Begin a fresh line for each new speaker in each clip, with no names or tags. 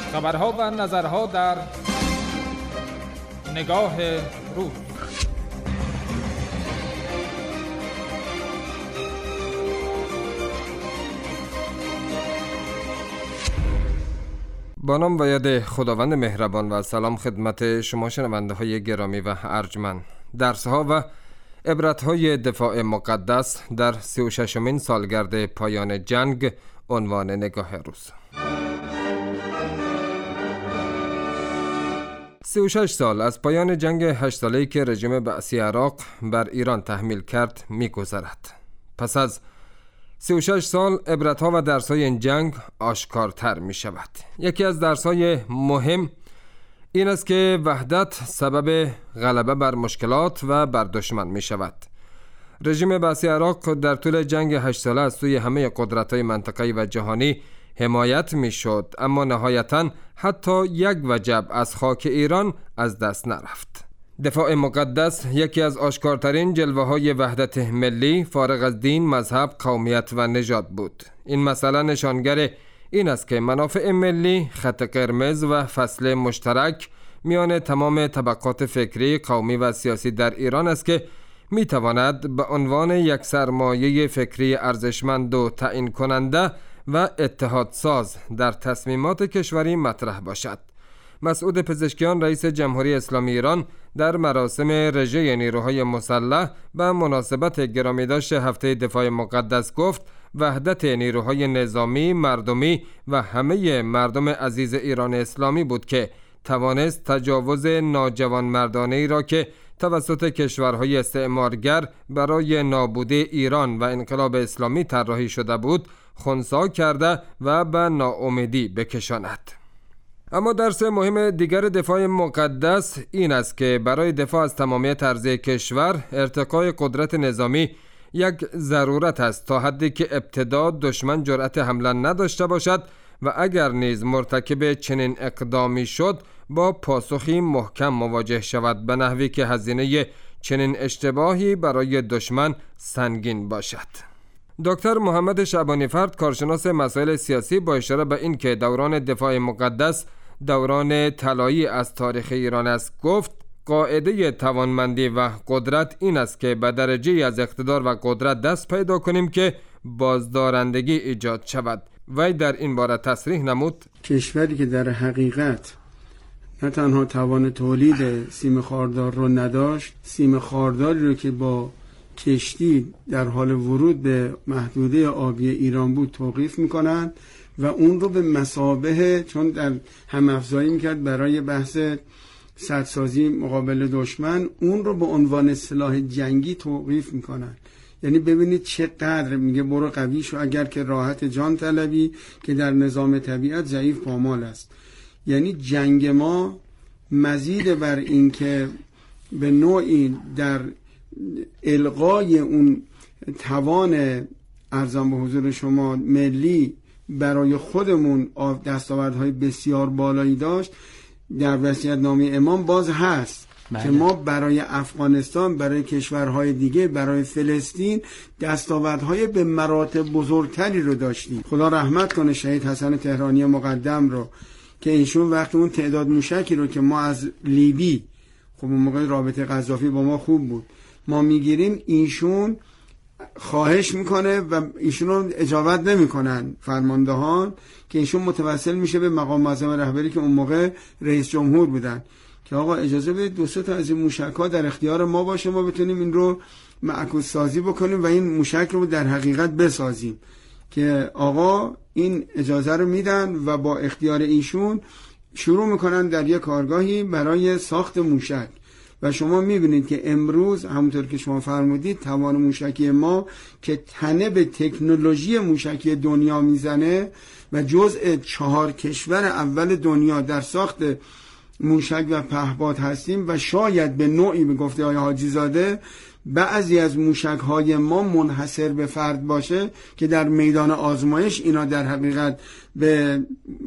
خبرها و نظرها در نگاه روز.
با نام و یاد خداوند مهربان و سلام خدمت شما شنونده های گرامی و ارجمند. درس‌ها و عبرت‌های دفاع مقدس در 36مین سالگرد پایان جنگ، عنوان نگاه روز. 36 سال از پایان جنگ 8 ساله‌ای که رژیم بعثی عراق بر ایران تحمیل کرد می‌گذرد. پس از 36 سال عبرت‌ها و درس‌های این جنگ آشکارتر می‌شود. یکی از درس‌های مهم این است که وحدت سبب غلبه بر مشکلات و بر دشمن می‌شود. رژیم بعثی عراق در طول جنگ 8 ساله از سوی همه قدرت‌های منطقه‌ای و جهانی حمایت می‌شد، اما نهایتاً حتی یک وجب از خاک ایران از دست نرفت. دفاع مقدس یکی از آشکارترین جلوه‌های وحدت ملی فارغ از دین، مذهب، قومیت و نژاد بود. این مسئله نشانگر این است که منافع ملی خط قرمز و فصل مشترک میان تمام طبقات فکری، قومی و سیاسی در ایران است که میتواند به عنوان یک سرمایه فکری ارزشمند و تعیین کننده و اتحادساز در تصمیمات کشوری مطرح باشد. مسعود پزشکیان رئیس جمهوری اسلامی ایران در مراسم رژه نیروهای مسلح به مناسبت گرامیداشت هفته دفاع مقدس گفت وحدت نیروهای نظامی، مردمی و همه مردم عزیز ایران اسلامی بود که توانست تجاوز ناجوانمردانه‌ای را که توسط کشورهای استعمارگر برای نابودی ایران و انقلاب اسلامی طراحی شده بود خنثی کرده و به ناامیدی بکشاند. اما درس مهم دیگر دفاع مقدس این است که برای دفاع از تمامیت ارضی کشور ارتقای قدرت نظامی یک ضرورت است تا حدی که ابتدا دشمن جرأت حمله نداشته باشد و اگر نیز مرتکب چنین اقدامی شد با پاسخی محکم مواجه شود، به نحوی که هزینه چنین اشتباهی برای دشمن سنگین باشد. دکتر محمد شعبانی فرد، کارشناس مسائل سیاسی، با اشاره به این که دوران دفاع مقدس دوران طلایی از تاریخ ایران است گفت قاعده توانمندی و قدرت این است که به درجه از اقتدار و قدرت دست پیدا کنیم که بازدارندگی ایجاد شود. وی در این باره تصریح نمود
کشوری که در حقیقت نه تنها توان تولید سیم خاردار رو نداشت، سیم خارداری رو که با کشتی در حال ورود به محدوده آبی ایران بود توقیف میکنن و اون رو به مثابه، چون در هم افزایی میکرد برای بحث سدسازی مقابل دشمن، اون رو به عنوان سلاح جنگی توقیف میکنن. یعنی ببینید چقدر میگه برو قوی شو اگر که راحت جان طلبی که در نظام طبیعت ضعیف پامال است. یعنی جنگ ما مزید بر این که به نوعی در الغای اون توان ارزان به حضور شما ملی برای خودمون دستاوردهای بسیار بالایی داشت، در وصیت‌نامه امام باز هست که ما برای افغانستان، برای کشورهای دیگه، برای فلسطین دستاوردهای به مراتب بزرگتری رو داشتیم. خدا رحمت کنه شهید حسن تهرانی مقدم رو که ایشون وقت اون تعداد موشکی رو که ما از لیبی، خب اون موقع رابطه قذافی با ما خوب بود، ما میگیریم، ایشون خواهش میکنه و ایشون رو اجابت نمیکنن فرماندهان که ایشون متوسل میشه به مقام معظم رهبری که اون موقع رئیس جمهور بودن که آقا اجازه بدید 2 تا از این موشک‌ها در اختیار ما باشه، ما بتونیم این رو معکوس سازی بکنیم و این موشک رو در حقیقت بسازیم. که آقا این اجازه رو میدن و با اختیار ایشون شروع میکنن در یک کارگاهی برای ساخت موشک. و شما میبینید که امروز همونطور که شما فرمودید توان موشکی ما که تنه به تکنولوژی موشکی دنیا میزنه و جزء 4 کشور اول دنیا در ساخت موشک و پهپاد هستیم و شاید به نوعی به گفته آقای حاجی زاده بعضی از موشک های ما منحصر به فرد باشه که در میدان آزمایش اینا در حقیقت به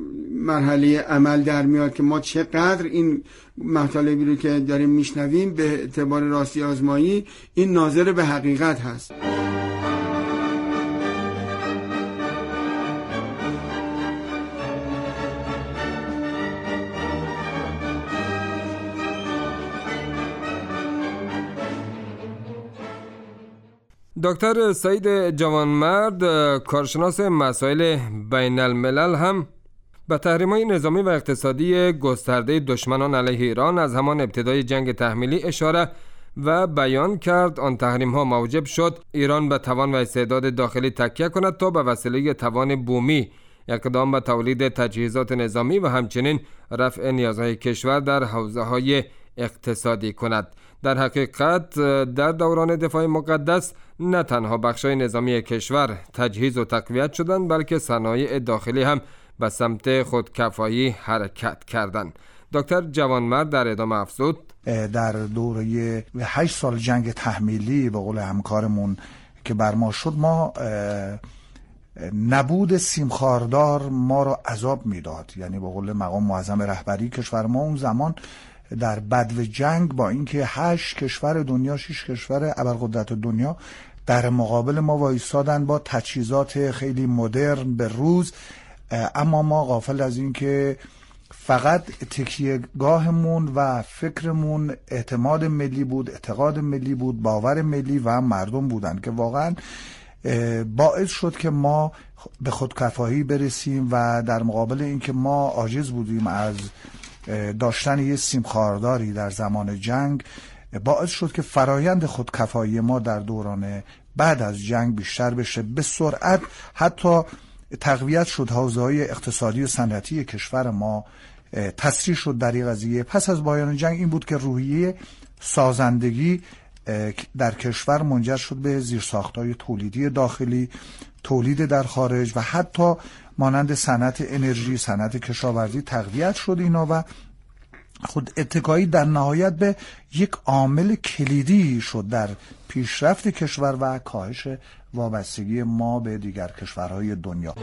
مرحله عمل در میاد که ما چقدر این مطالبی رو که داریم میشنویم به اعتبار راستی آزمایی این ناظر به حقیقت هست.
دکتر سعید جوانمرد، کارشناس مسائل بین الملل، هم به تحریم‌های نظامی و اقتصادی گسترده دشمنان علیه ایران از همان ابتدای جنگ تحمیلی اشاره و بیان کرد آن تحریم‌ها موجب شد ایران به توان و استعداد داخلی تکیه کند تا به وسیله توان بومی اقدام به تولید تجهیزات نظامی و همچنین رفع نیازهای کشور در حوزه‌های اقتصادی کند. در حقیقت در دوران دفاع مقدس نه تنها بخش‌های نظامی کشور تجهیز و تقویت شدند، بلکه صنایع داخلی هم به سمت خودکفایی حرکت کردند. دکتر جوانمرد در ادامه افزود:
در دوره 8 سال جنگ تحمیلی به قول همکارمون که بر ما شد، ما نبود سیمخاردار ما را عذاب میداد. یعنی به قول مقام معظم رهبری کشور ما اون زمان در بدو جنگ با اینکه 8 کشور دنیا، 6 کشور ابرقدرت دنیا در مقابل ما وایسادن با تجهیزات خیلی مدرن به روز، اما ما غافل از این که فقط تکیهگاهمون و فکرمون اعتماد ملی بود، اعتقاد ملی بود، باور ملی و مردم بودن که واقعا باعث شد که ما به خودکفایی برسیم و در مقابل این که ما عاجز بودیم از داشتن یه سیمخارداری در زمان جنگ، باعث شد که فرایند خودکفایی ما در دوران بعد از جنگ بیشتر بشه. به سرعت حتی تقویت شد حوزه‌های اقتصادی و صنعتی کشور ما، تسریع شد در این قضیه. پس از پایان جنگ این بود که روحیه سازندگی در کشور منجر شد به زیرساخت‌های تولیدی داخلی، تولید در خارج و حتی مانند صنعت انرژی، صنعت کشاورزی تقویت شد اینا و خود اتکایی در نهایت به یک عامل کلیدی شد در پیشرفت کشور و کاهش وابستگی ما به دیگر کشورهای دنیا.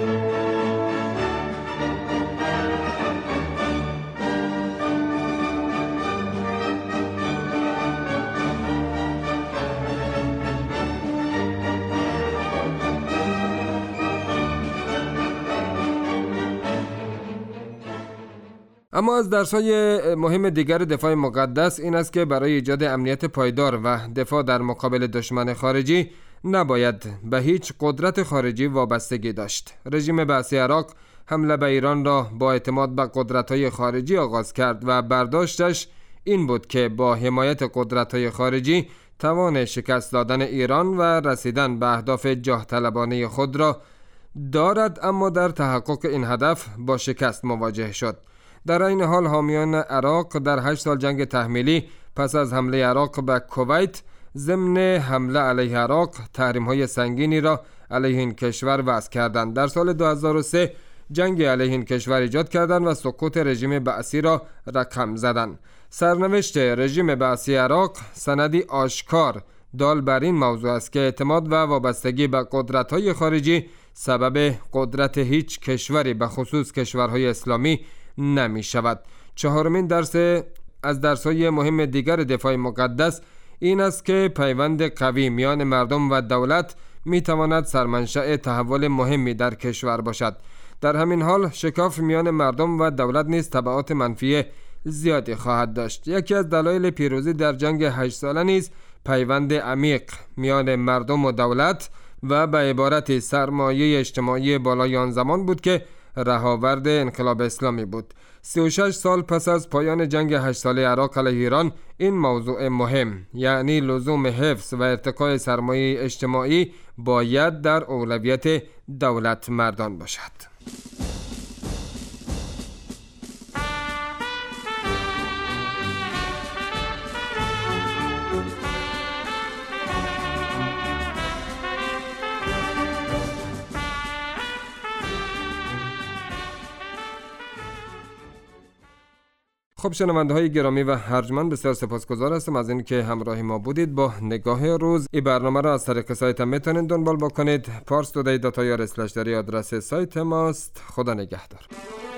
اما از درس‌های مهم دیگر دفاع مقدس این است که برای ایجاد امنیت پایدار و دفاع در مقابل دشمن خارجی نباید به هیچ قدرت خارجی وابستگی داشت. رژیم بعثی عراق حمله به ایران را با اعتماد به قدرت‌های خارجی آغاز کرد و برداشتش این بود که با حمایت قدرت‌های خارجی توان شکست دادن ایران و رسیدن به اهداف جاه طلبانه خود را دارد، اما در تحقق این هدف با شکست مواجه شد. در این حال حامیان عراق در 8 سال جنگ تحمیلی پس از حمله عراق به کویت ضمن حمله علیه عراق تحریم‌های سنگینی را علیه این کشور وضع کردند. در سال 2003 جنگ علیه این کشور ایجاد کردند و سقوط رژیم بعثی را رقم زدند. سرنوشت رژیم بعثی عراق سندی آشکار دال بر این موضوع است که اعتماد و وابستگی به قدرت‌های خارجی سبب قدرت هیچ کشوری به خصوص کشورهای اسلامی نمی شود. چهارمین درس از درس‌های مهم دیگر دفاع مقدس این است که پیوند قوی میان مردم و دولت می تواند سرمنشأ تحول مهمی در کشور باشد. در همین حال شکاف میان مردم و دولت نیز تبعات منفی زیادی خواهد داشت. یکی از دلایل پیروزی در جنگ 8 ساله نیز پیوند عمیق میان مردم و دولت و به عبارت سرمایه اجتماعی بالای آن زمان بود که رهاورد انقلاب اسلامی بود. 36 سال پس از پایان جنگ 8 ساله عراق علیه ایران این موضوع مهم، یعنی لزوم حفظ و ارتقای سرمایه اجتماعی، باید در اولویت دولت مردان باشد. خب شنونده های گرامی و ارجمند، بسیار سپاسگزار هستم از اینکه همراه ما بودید. با نگاه روز این برنامه را از طریق سایت هم میتونید دنبال بکنید. parstoday.ir/در آدرس سایت ماست. خدا نگهدار.